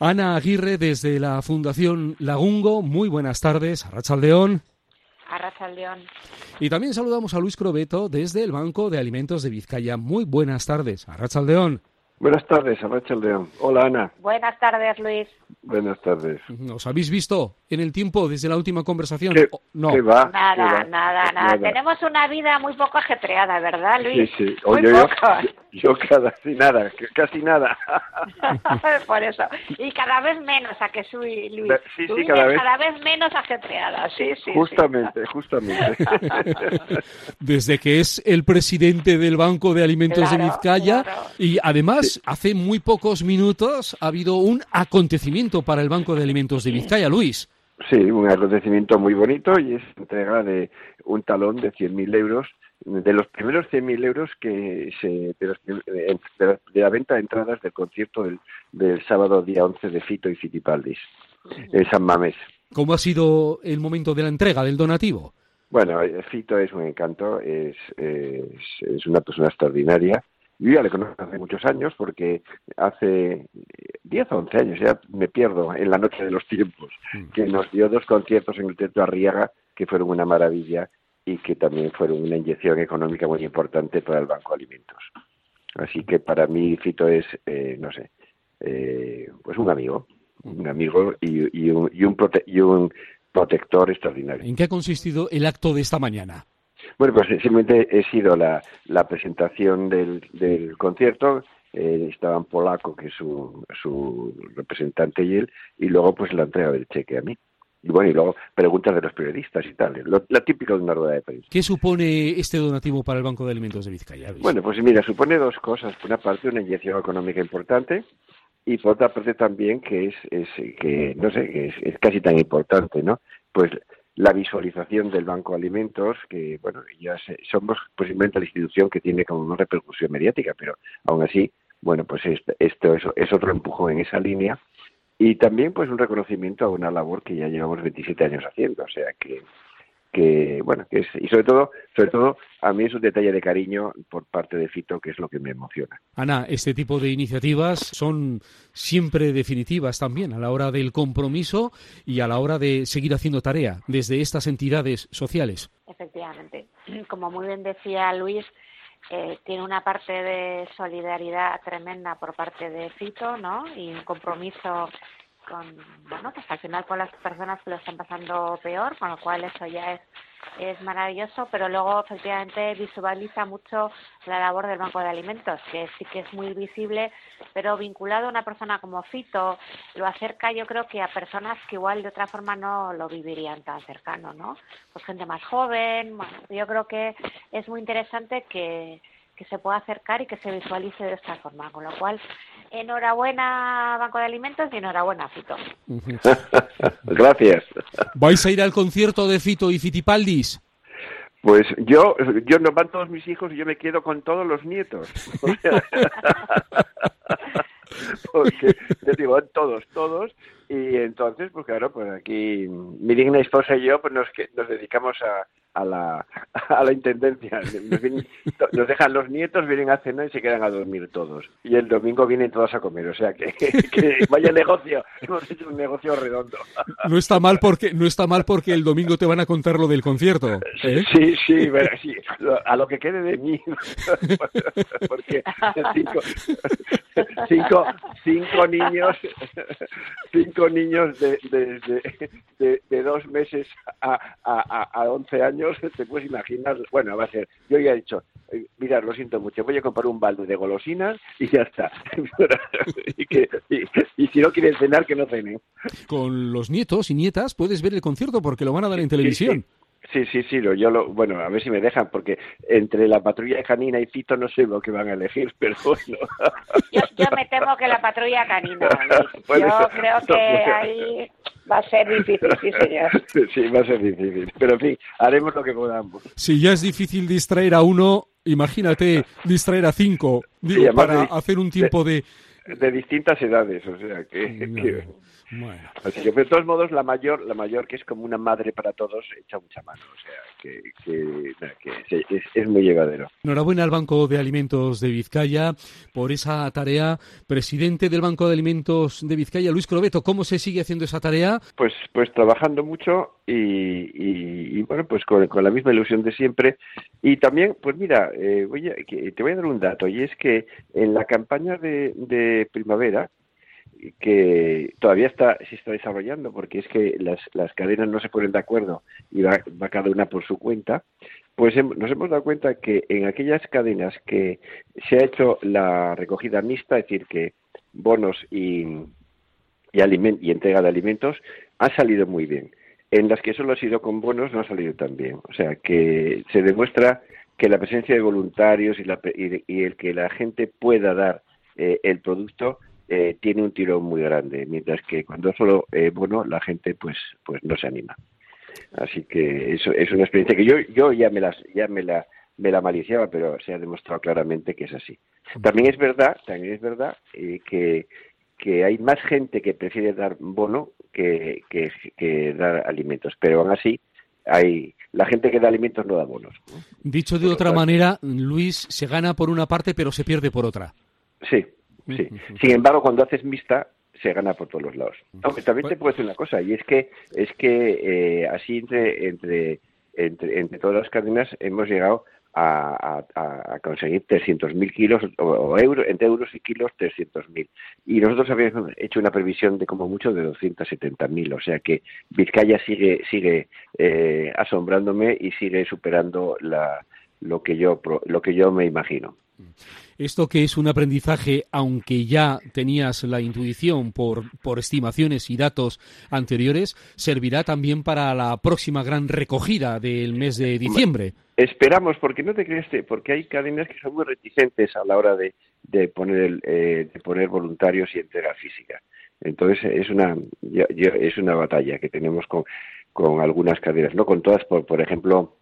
Ana Aguirre, desde la Fundación Lagungo, muy buenas tardes. Arratsaldeon. Arratsaldeon. Y también saludamos a Luis Crobeto desde el Banco de Alimentos de Vizcaya. Muy buenas tardes. Arratsaldeon. Buenas tardes, Arratsaldeon. Hola, Ana. Buenas tardes, Luis. Buenas tardes. ¿Os habéis visto en el tiempo desde la última conversación? No. ¿Qué va? Nada. Tenemos una vida muy poco ajetreada, ¿verdad, Luis? Sí. Oye, yo casi nada. Por eso. Y cada vez menos, ¿a que soy, Luis? Sí, cada vez menos ajetreada, sí. Justamente. Desde que es el presidente del Banco de Alimentos de Vizcaya, claro. Y además, hace muy pocos minutos ha habido un acontecimiento para el Banco de Alimentos de Vizcaya, Luis. Sí, un acontecimiento muy bonito y es entrega de un talón de 100.000 euros, de los primeros 100.000 euros de la venta de entradas del concierto del sábado día 11 de Fito y Fitipaldis en San Mamés. ¿Cómo ha sido el momento de la entrega del donativo? Bueno, Fito es un encanto, es una persona extraordinaria. Yo ya le conozco hace muchos años porque hace 10 o 11 años, ya me pierdo en la noche de los tiempos, que nos dio 2 conciertos en el Teatro Arriaga que fueron una maravilla y que también fueron una inyección económica muy importante para el Banco de Alimentos. Así que para mí Fito es, pues un amigo y un protector extraordinario. ¿En qué ha consistido el acto de esta mañana? Bueno, pues simplemente he sido la presentación del concierto, estaban Polaco, que es su representante, y él, y luego pues la entrega del cheque a mí. Y bueno, y luego preguntas de los periodistas y tal, lo típico de una rueda de prensa. ¿Qué supone este donativo para el Banco de Alimentos de Vizcaya, Luis? Bueno, pues mira, supone 2 cosas. Por una parte, una inyección económica importante, y por otra parte también que es casi tan importante, ¿no? Pues la visualización del Banco de Alimentos, que bueno, somos posiblemente la institución que tiene como una repercusión mediática, pero aún así, bueno, pues esto es otro empujón en esa línea, y también pues un reconocimiento a una labor que ya llevamos 27 años haciendo, o sea que bueno, que es, y sobre todo a mí es un detalle de cariño por parte de Fito, que es lo que me emociona. Ana, este tipo de iniciativas son siempre definitivas también a la hora del compromiso y a la hora de seguir haciendo tarea desde estas entidades sociales. Efectivamente. Como muy bien decía Luis, tiene una parte de solidaridad tremenda por parte de Fito, ¿no? Y un compromiso pues al final con las personas que lo están pasando peor, con lo cual eso ya es maravilloso, pero luego efectivamente visualiza mucho la labor del Banco de Alimentos, que sí que es muy visible, pero vinculado a una persona como Fito, lo acerca yo creo que a personas que igual de otra forma no lo vivirían tan cercano, ¿no? Pues gente más joven, bueno, yo creo que es muy interesante que se pueda acercar y que se visualice de esta forma, con lo cual enhorabuena Banco de Alimentos y enhorabuena Fito. Gracias. ¿Vais a ir al concierto de Fito y Fitipaldis? Pues yo no van todos mis hijos y yo me quedo con todos los nietos. Porque les digo, todos, y entonces, pues claro, pues aquí mi digna esposa y yo pues nos dedicamos a la intendencia. Nos dejan los nietos, vienen a cenar y se quedan a dormir todos. Y el domingo vienen todos a comer, o sea que vaya negocio, hemos hecho un negocio redondo. No está mal porque el domingo te van a contar lo del concierto, ¿eh? Sí, bueno, sí, a lo que quede de mí, porque cinco niños de 2 meses a 11 años, te puedes imaginar. Bueno, va a ser, yo ya he dicho, mirad, lo siento mucho, voy a comprar un balde de golosinas y ya está. y si no quieren cenar, que no cenen. Con los nietos y nietas puedes ver el concierto porque lo van a dar en televisión. Sí, bueno, a ver si me dejan, porque entre la patrulla canina y Fito no sé lo que van a elegir, pero bueno. Yo me temo que la patrulla canina, yo creo que ahí va a ser difícil, sí señor. Sí, va a ser difícil, pero en fin, haremos lo que podamos. Si ya es difícil distraer a uno, imagínate distraer a 5, digo, para hacer un tiempo de de distintas edades, o sea que Bueno. así que de todos modos la mayor que es como una madre para todos echa mucha mano, o sea que es muy llevadero. Enhorabuena al Banco de Alimentos de Vizcaya por esa tarea. Presidente del Banco de Alimentos de Vizcaya, Luis Crobeto, ¿cómo se sigue haciendo esa tarea? Pues trabajando mucho y bueno, pues con la misma ilusión de siempre. Y también, pues mira, te voy a dar un dato, y es que en la campaña de primavera, que todavía se está desarrollando, porque es que las cadenas no se ponen de acuerdo y va cada una por su cuenta, pues nos hemos dado cuenta que en aquellas cadenas que se ha hecho la recogida mixta, es decir, que bonos y entrega de alimentos, ha salido muy bien. En las que solo ha sido con bonos no ha salido tan bien. O sea, que se demuestra que la presencia de voluntarios y el que la gente pueda dar el producto tiene un tirón muy grande, mientras que cuando es solo bono, la gente pues no se anima. Así que eso es una experiencia que yo ya me la maliciaba, pero se ha demostrado claramente que es así. También es verdad que hay más gente que prefiere dar bono que dar alimentos, pero aún así la gente que da alimentos no da bonos. Dicho de otra manera, Luis, se gana por una parte pero se pierde por otra. Sí. Sin embargo, cuando haces mixta, se gana por todos los lados. Aunque también te puedo decir una cosa, y es que así entre todas las cadenas hemos llegado a conseguir 300.000 kilos o euros, entre euros y kilos 300.000. Y nosotros habíamos hecho una previsión de como mucho de 270.000, o sea que Vizcaya sigue asombrándome y sigue superando lo que yo me imagino. Esto que es un aprendizaje, aunque ya tenías la intuición por estimaciones y datos anteriores, servirá también para la próxima gran recogida del mes de diciembre. Esperamos, porque no te crees, porque hay cadenas que son muy reticentes a la hora de poner voluntarios y entrega física. Entonces es una batalla que tenemos con algunas cadenas, no con todas, por ejemplo.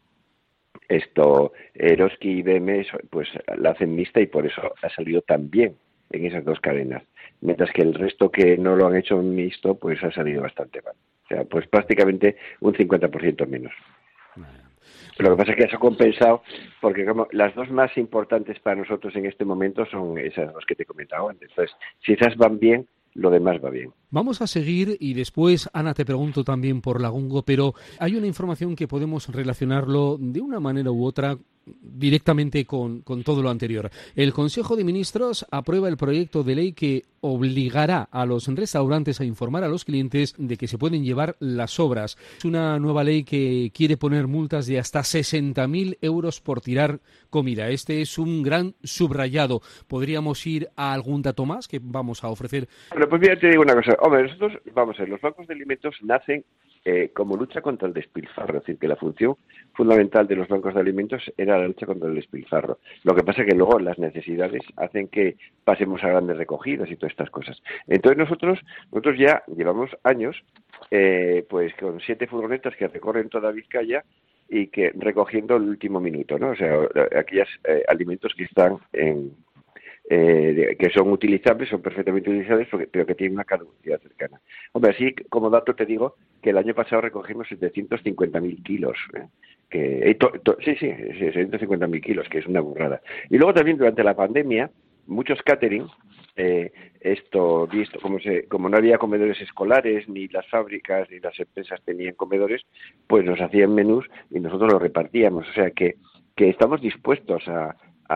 Eroski y BM pues la hacen mixta y por eso ha salido tan bien en esas dos cadenas, mientras que el resto que no lo han hecho mixto pues ha salido bastante mal, o sea, pues prácticamente un 50% menos. Lo que pasa es que eso ha compensado, porque como las dos más importantes para nosotros en este momento son esas dos que te he comentado antes. Entonces, si esas van bien, lo demás va bien. Vamos a seguir y después, Ana, te pregunto también por Lagungo, pero hay una información que podemos relacionarlo de una manera u otra directamente con todo lo anterior. El Consejo de Ministros aprueba el proyecto de ley que obligará a los restaurantes a informar a los clientes de que se pueden llevar las sobras. Es una nueva ley que quiere poner multas de hasta 60.000 euros por tirar comida. Este es un gran subrayado. ¿Podríamos ir a algún dato más que vamos a ofrecer? Bueno, pues mira, te digo una cosa. Hombre, nosotros, vamos a ver, los bancos de alimentos nacen como lucha contra el despilfarro, es decir, que la función fundamental de los bancos de alimentos era la lucha contra el despilfarro. Lo que pasa es que luego las necesidades hacen que pasemos a grandes recogidas y todas estas cosas. Entonces nosotros ya llevamos años pues con 7 furgonetas que recorren toda Vizcaya y que recogiendo el último minuto, ¿no? O sea, aquellos alimentos que están que son utilizables, son perfectamente utilizables, pero que tienen una caducidad cercana. Hombre, así como dato te digo que el año pasado recogimos 750.000 kilos. Sí, 750.000 kilos, que es una burrada. Y luego también durante la pandemia, muchos catering, como no había comedores escolares, ni las fábricas ni las empresas tenían comedores, pues nos hacían menús y nosotros los repartíamos. O sea que estamos dispuestos a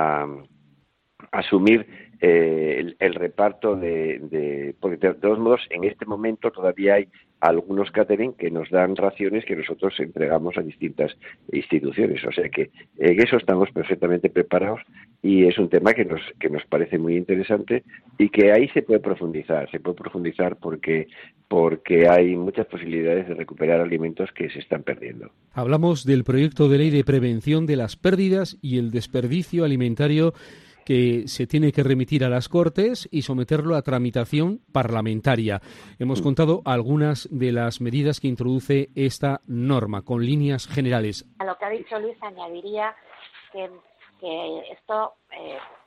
asumir el reparto porque de todos modos en este momento todavía hay algunos catering que nos dan raciones que nosotros entregamos a distintas instituciones, o sea que en eso estamos perfectamente preparados y es un tema que nos parece muy interesante y que ahí se puede profundizar porque hay muchas posibilidades de recuperar alimentos que se están perdiendo. Hablamos del proyecto de ley de prevención de las pérdidas y el desperdicio alimentario que se tiene que remitir a las Cortes y someterlo a tramitación parlamentaria. Hemos contado algunas de las medidas que introduce esta norma, con líneas generales. A lo que ha dicho Luis, añadiría que esto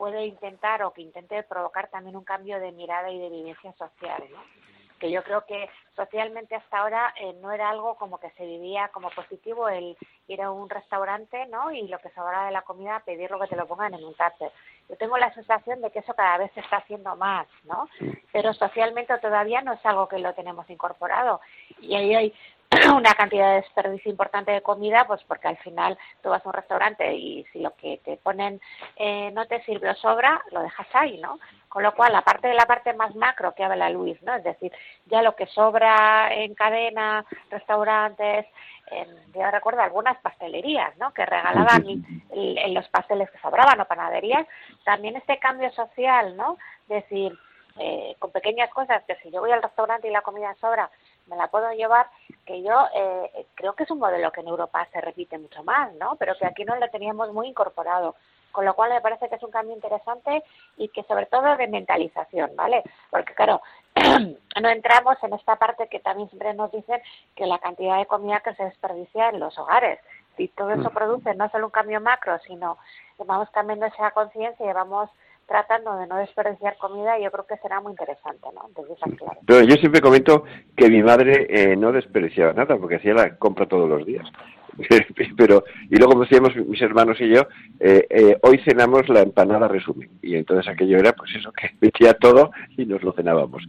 puede intentar o que intente provocar también un cambio de mirada y de vivencia social, ¿no? Que yo creo que socialmente hasta ahora no era algo como que se vivía como positivo el ir a un restaurante, ¿no? Y lo que sobraba de la comida, pedirlo que te lo pongan en un tupper. Yo tengo la sensación de que eso cada vez se está haciendo más, ¿no? Pero socialmente todavía no es algo que lo tenemos incorporado. Y ahí hay una cantidad de desperdicio importante de comida, pues porque al final tú vas a un restaurante y si lo que te ponen no te sirve o sobra, lo dejas ahí, ¿no? Con lo cual, aparte de la parte más macro que habla Luis, ¿no? Es decir, ya lo que sobra en cadena, restaurantes, yo recuerdo algunas pastelerías, ¿no? Que regalaban en los pasteles que sobraban o panaderías, también este cambio social, ¿no? Es decir, con pequeñas cosas, que si yo voy al restaurante y la comida sobra, me la puedo llevar, que yo creo que es un modelo que en Europa se repite mucho más, ¿no? Pero que aquí no lo teníamos muy incorporado. Con lo cual me parece que es un cambio interesante y que sobre todo de mentalización, ¿vale? Porque claro, no entramos en esta parte que también siempre nos dicen que la cantidad de comida que se desperdicia en los hogares. Si todo eso produce no solo un cambio macro, sino que vamos cambiando esa conciencia y vamos tratando de no desperdiciar comida, yo creo que será muy interesante, ¿no? Entonces, claro. Pero yo siempre comento que mi madre no desperdiciaba nada porque hacía la compra todos los días. Pero y luego como decíamos mis hermanos y yo, hoy cenamos la empanada resumen, y entonces aquello era pues eso, que metía todo y nos lo cenábamos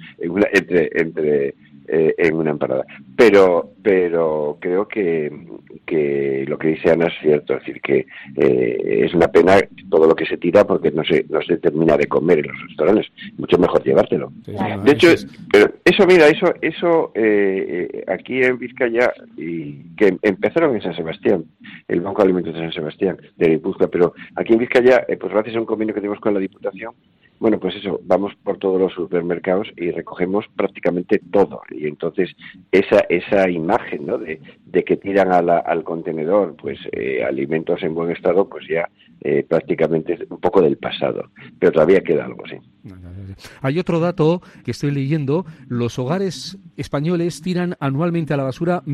en una empanada. Pero creo que lo que dice Ana es cierto, es decir, que es una pena todo lo que se tira porque no se termina de comer en los restaurantes, mucho mejor llevártelo. Sí, de hecho, eso aquí en Vizcaya, y que empezaron en San Sebastián, el Banco de Alimentos de San Sebastián, de Guipúzcoa, pero aquí en Vizcaya, pues gracias a un convenio que tenemos con la Diputación, bueno, pues eso, vamos por todos los supermercados y recogemos prácticamente todo. Y entonces esa imagen, ¿no? de que tiran al contenedor pues alimentos en buen estado, pues ya prácticamente es un poco del pasado. Pero todavía queda algo, sí. Hay otro dato que estoy leyendo. Los hogares españoles tiran anualmente a la basura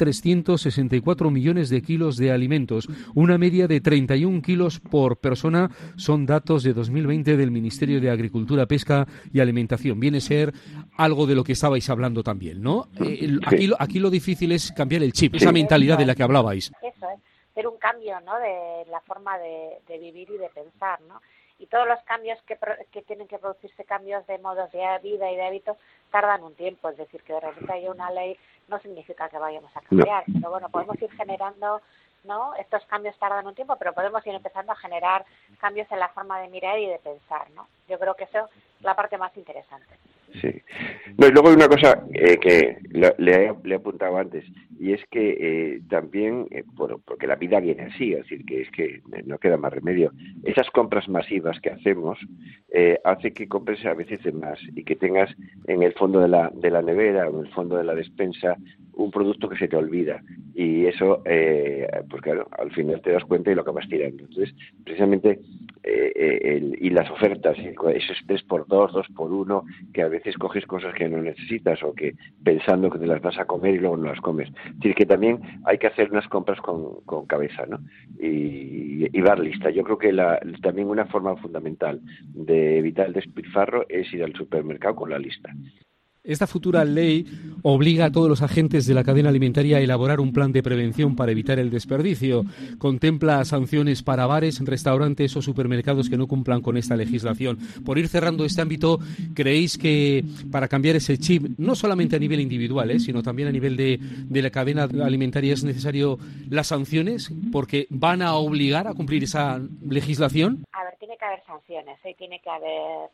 1.364 millones de kilos de alimentos, una media de 31 kilos por persona. Son datos de 2020 del Ministerio de Agricultura, Pesca y Alimentación. Viene a ser algo de lo que estabais hablando también, ¿no? Aquí lo difícil es cambiar el chip, esa mentalidad de la que hablabais. Eso es, hacer un cambio, ¿no? De la forma de vivir y de pensar, ¿no? Y todos los cambios que tienen que producirse, cambios de modos de vida y de hábitos, tardan un tiempo. Es decir, que de repente haya una ley no significa que vayamos a cambiar. No. Pero bueno, podemos ir generando, ¿no? Estos cambios tardan un tiempo, pero podemos ir empezando a generar cambios en la forma de mirar y de pensar, ¿no? Yo creo que eso es la parte más interesante. Sí. No, y luego hay una cosa que le he apuntado antes, y es que también, porque la vida viene así, es decir, que es que no queda más remedio. Esas compras masivas que hacemos hace que compres a veces de más y que tengas en el fondo de la nevera o en el fondo de la despensa un producto que se te olvida, y eso, pues claro, al final te das cuenta y lo acabas tirando. Entonces, precisamente, y las ofertas, esos 3x2, 2x1, que a veces coges cosas que no necesitas o que pensando que te las vas a comer y luego no las comes. Es decir, que también hay que hacer unas compras con cabeza, ¿no? Y dar lista. Yo creo que también una forma fundamental de evitar el despilfarro es ir al supermercado con la lista. Esta futura ley obliga a todos los agentes de la cadena alimentaria a elaborar un plan de prevención para evitar el desperdicio. Contempla sanciones para bares, restaurantes o supermercados que no cumplan con esta legislación. Por ir cerrando este ámbito, ¿creéis que para cambiar ese chip, no solamente a nivel individual, sino también a nivel de la cadena alimentaria, es necesario las sanciones porque van a obligar a cumplir esa legislación? A ver, tiene que haber sanciones, tiene que haber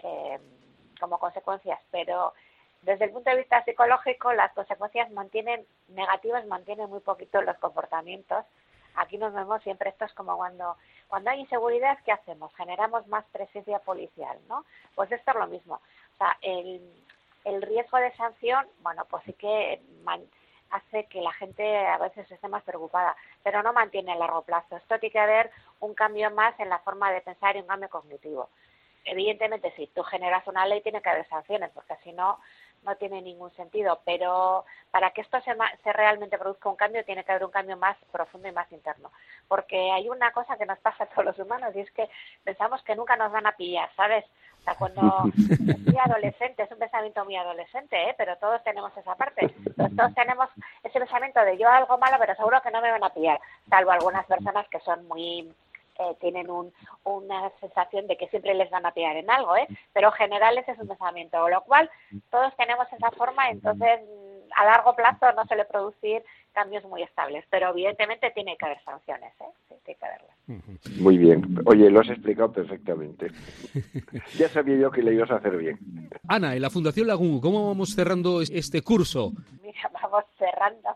como consecuencias, pero desde el punto de vista psicológico, las consecuencias negativas mantienen muy poquito los comportamientos. Aquí nos vemos siempre, esto es como cuando hay inseguridad, ¿qué hacemos? Generamos más presencia policial, ¿no? Pues esto es lo mismo. O sea, el riesgo de sanción, bueno, pues sí que hace que la gente a veces esté más preocupada, pero no mantiene a largo plazo. Esto tiene que haber un cambio más en la forma de pensar y un cambio cognitivo. Evidentemente, si tú generas una ley, tiene que haber sanciones, porque si no, no tiene ningún sentido, pero para que esto se realmente produzca un cambio tiene que haber un cambio más profundo y más interno, porque hay una cosa que nos pasa a todos los humanos y es que pensamos que nunca nos van a pillar, ¿sabes? O sea, cuando es muy adolescente, es un pensamiento muy adolescente, pero todos tenemos esa parte. Entonces, todos tenemos ese pensamiento de yo algo malo, pero seguro que no me van a pillar, salvo algunas personas que son muy... tienen una sensación de que siempre les van a pillar en algo, pero en general ese es un pensamiento, con lo cual todos tenemos esa forma, entonces a largo plazo no suele producir cambios muy estables, pero evidentemente tiene que haber sanciones, sí, tiene que haberlas. Muy bien, oye, lo has explicado perfectamente. Ya sabía yo que le ibas a hacer bien. Ana, en la Fundación Lagungo, ¿cómo vamos cerrando este curso? Mira, vamos cerrando.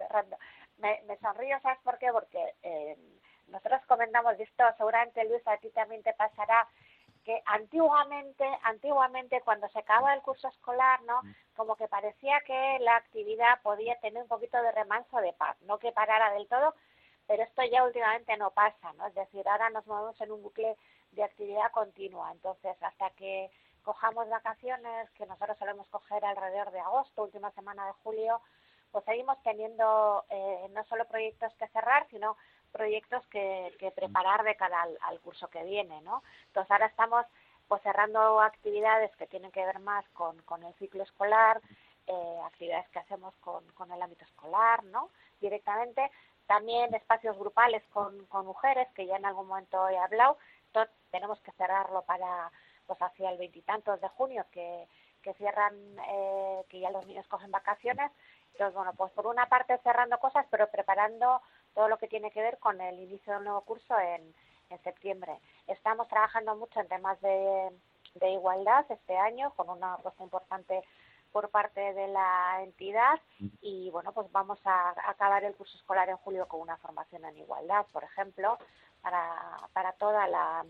Me sonrío, ¿sabes por qué? Porque nosotros comentamos esto, seguramente Luis, a ti también te pasará, que antiguamente cuando se acababa el curso escolar, ¿no? Como que parecía que la actividad podía tener un poquito de remanso de paz, no que parara del todo, pero esto ya últimamente no pasa, ¿no? Es decir, ahora nos movemos en un bucle de actividad continua, entonces hasta que cojamos vacaciones, que nosotros solemos coger alrededor de agosto, última semana de julio, pues seguimos teniendo no solo proyectos que cerrar, sino proyectos que preparar de cara al curso que viene, ¿no? Entonces ahora estamos pues cerrando actividades que tienen que ver más con el ciclo escolar, actividades que hacemos con el ámbito escolar, ¿no? Directamente, también espacios grupales con mujeres, que ya en algún momento he hablado, entonces tenemos que cerrarlo para pues hacia el 20 y tantos de junio, que cierran, que ya los niños cogen vacaciones. Entonces, bueno, pues por una parte cerrando cosas, pero preparando todo lo que tiene que ver con el inicio del nuevo curso en septiembre. Estamos trabajando mucho en temas de igualdad este año, con una apuesta importante por parte de la entidad y, bueno, pues vamos a acabar el curso escolar en julio con una formación en igualdad, por ejemplo, para todas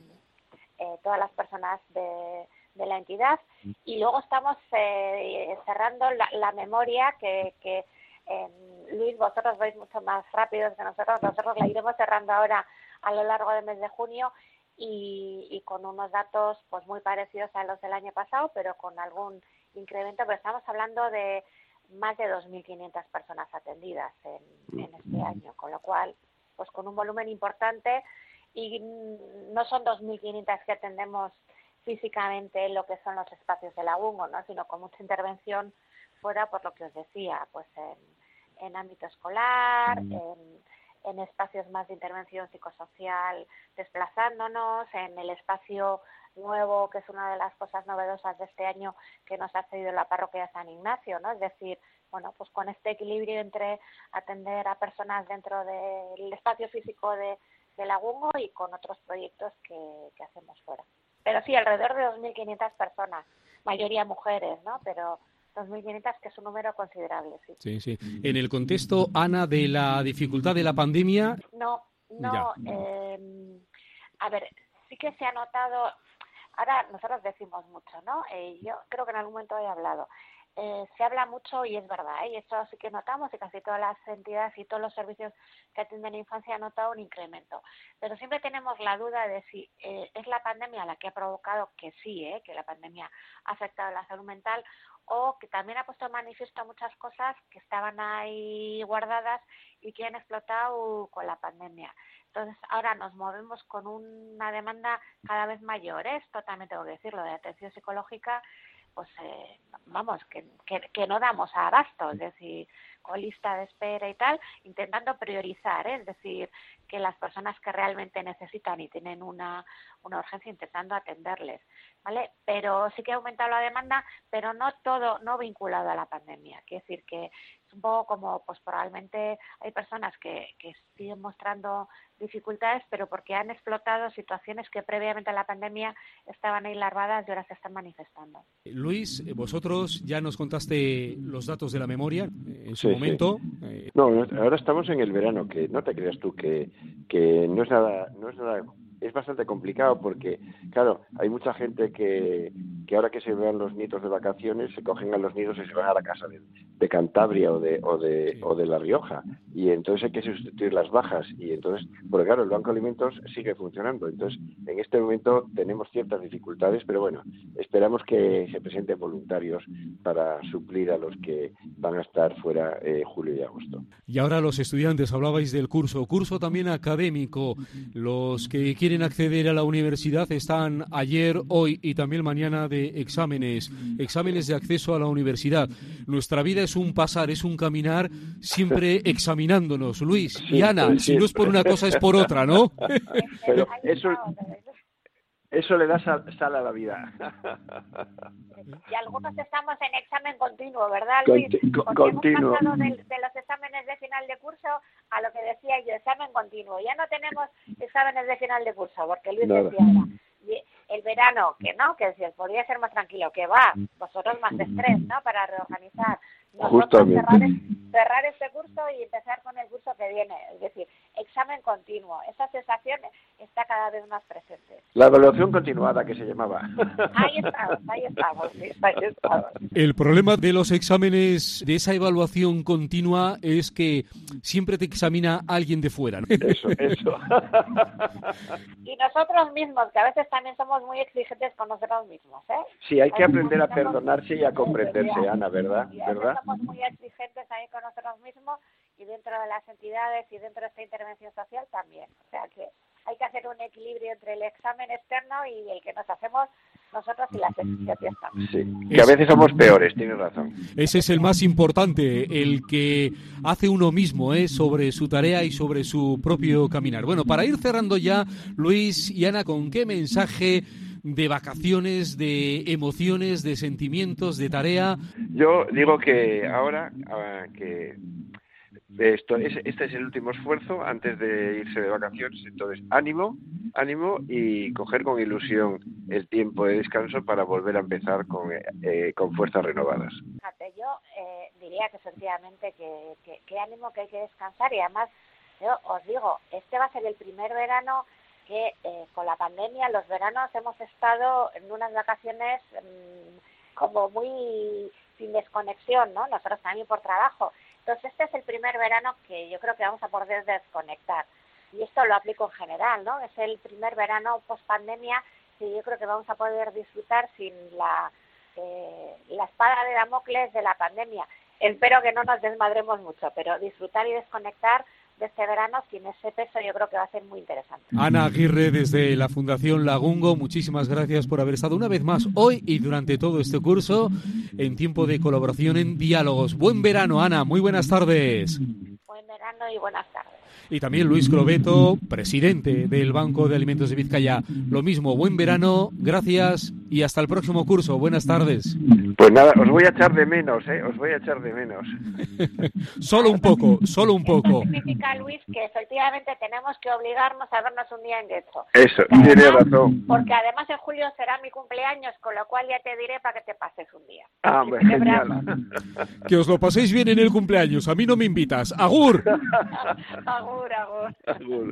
las personas de la entidad. Y luego estamos cerrando la memoria que Luis, vosotros vais mucho más rápidos que nosotros la iremos cerrando ahora a lo largo del mes de junio y con unos datos pues muy parecidos a los del año pasado, pero con algún incremento, pero estamos hablando de más de 2.500 personas atendidas en este año, con lo cual, pues con un volumen importante, y no son 2.500 que atendemos físicamente en lo que son los espacios de Lagungo, ¿no? Sino con mucha intervención fuera, por lo que os decía, pues en ámbito escolar, en espacios más de intervención psicosocial, desplazándonos, en el espacio nuevo, que es una de las cosas novedosas de este año que nos ha cedido la parroquia de San Ignacio, ¿no? Es decir, bueno, pues con este equilibrio entre atender a personas dentro del espacio físico de Lagungo y con otros proyectos que hacemos fuera. Pero sí, alrededor de 2.500 personas, mayoría mujeres, ¿no? Pero 2.500, que es un número considerable, sí. Sí, sí. En el contexto, Ana, de la dificultad de la pandemia... No. A ver, sí que se ha notado... Ahora nosotros decimos mucho, ¿no? Yo creo que en algún momento he hablado. Se habla mucho y es verdad, y esto sí que notamos, y casi todas las entidades y todos los servicios que atienden a la infancia han notado un incremento. Pero siempre tenemos la duda de si es la pandemia la que ha provocado que sí, que la pandemia ha afectado la salud mental, o que también ha puesto en manifiesto muchas cosas que estaban ahí guardadas y que han explotado con la pandemia. Entonces, ahora nos movemos con una demanda cada vez mayor, esto también tengo que decirlo, de atención psicológica, pues vamos, que no damos abasto, es decir, con lista de espera y tal, intentando priorizar, es decir, que las personas que realmente necesitan y tienen una urgencia, intentando atenderles, ¿vale? Pero sí que ha aumentado la demanda, pero no todo, no vinculado a la pandemia. Quiere decir que es un poco como, pues probablemente hay personas que siguen mostrando dificultades, pero porque han explotado situaciones que previamente a la pandemia estaban ahí larvadas y ahora se están manifestando. Luis, vosotros ya nos contaste los datos de la memoria en su momento. Sí. No, ahora estamos en el verano, que no te creas tú que no es nada, es bastante complicado porque, claro, hay mucha gente que que ahora que se vean los nietos de vacaciones, se cogen a los nietos y se van a la casa de Cantabria o de La Rioja, y entonces hay que sustituir las bajas, y entonces, porque claro, el Banco de Alimentos sigue funcionando, entonces en este momento tenemos ciertas dificultades, pero bueno, esperamos que se presenten voluntarios para suplir a los que van a estar fuera julio y agosto. Y ahora los estudiantes, hablabais del curso también académico. Los que quieren acceder a la universidad están ayer, hoy y también mañana de exámenes de acceso a la universidad. Nuestra vida es un pasar, es un caminar, siempre examinándonos. Luis y Ana, sí. Si no es por una cosa es por otra, ¿no? Pero eso le da sal a la vida. Y algunos estamos en examen continuo, ¿verdad, Luis? Continuo. Hemos pasado de los exámenes de final de curso a lo que decía yo, examen continuo. Ya no tenemos exámenes de final de curso, porque Luis decía ahora, el verano, que si podría ser más tranquilo, que va, vosotros más estrés, ¿no?, para reorganizar. Nosotros cerrar este curso y empezar con el curso que viene, es decir, examen continuo. Esa sensación está cada vez más presente. La evaluación continuada, que se llamaba. Ahí estamos. El problema de los exámenes, de esa evaluación continua, es que siempre te examina alguien de fuera, ¿no? Eso. Y nosotros mismos, que a veces también somos muy exigentes con nosotros mismos, ¿eh? Sí, hay que aprender a perdonarse y a comprenderse, Ana, ¿verdad? Somos muy exigentes ahí con nosotros mismos y dentro de las entidades y dentro de esta intervención social también. O sea que hay que hacer un equilibrio entre el examen externo y el que nos hacemos nosotros y las exigencias también. Sí, que a veces somos peores, tienes razón. Ese es el más importante, el que hace uno mismo, sobre su tarea y sobre su propio caminar. Bueno, para ir cerrando ya, Luis y Ana, ¿con qué mensaje de vacaciones, de emociones, de sentimientos, de tarea? Yo digo que ahora que este es el último esfuerzo antes de irse de vacaciones, entonces ánimo y coger con ilusión el tiempo de descanso para volver a empezar con fuerzas renovadas. Fíjate, yo diría que sencillamente que ánimo, que hay que descansar, y además yo os digo, este va a ser el primer verano que con la pandemia, los veranos hemos estado en unas vacaciones como muy sin desconexión, ¿no? Nosotros también por trabajo. Entonces este es el primer verano que yo creo que vamos a poder desconectar. Y esto lo aplico en general, ¿no? Es el primer verano post pandemia que yo creo que vamos a poder disfrutar sin la espada de Damocles de la pandemia. Espero que no nos desmadremos mucho, pero disfrutar y desconectar de este verano sin ese peso yo creo que va a ser muy interesante. Ana Aguirre, desde la Fundación Lagungo, muchísimas gracias por haber estado una vez más hoy y durante todo este curso en tiempo de colaboración en Diálogos. Buen verano, Ana, muy buenas tardes. Buen verano y buenas tardes. Y también Luis Crobeto, presidente del Banco de Alimentos de Vizcaya. Lo mismo, buen verano, gracias y hasta el próximo curso. Buenas tardes. Pues nada, os voy a echar de menos, os voy a echar de menos. Solo un poco. Esto significa, Luis, que efectivamente tenemos que obligarnos a vernos un día en Getxo. Eso, tiene razón. Porque además en julio será mi cumpleaños, con lo cual ya te diré para que te pases un día. Pues genial. Que os lo paséis bien en el cumpleaños, a mí no me invitas. ¡Agur! Agur.